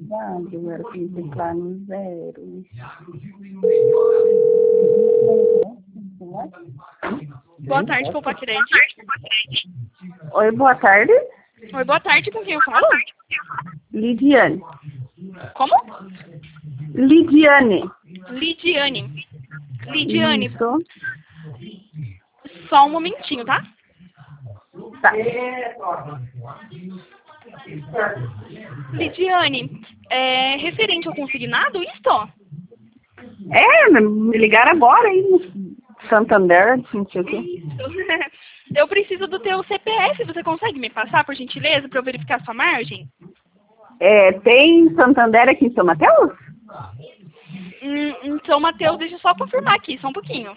Obrigado, era para teclar no 0. Boa tarde, Popacrede. Oi, boa tarde. Oi, boa tarde, com quem eu falo? Lidiane. Como? Lidiane. Lidiane. Lidiane, Isso. só um momentinho, tá? Tá. Lidiane, referente ao consignado, isto? Me ligaram agora aí no Santander, não sei o quê. Isso. Eu preciso do teu CPF, você consegue me passar, por gentileza, para eu verificar sua margem? Tem Santander aqui em São Mateus? Então, Matheus, deixa eu só confirmar aqui, só um pouquinho.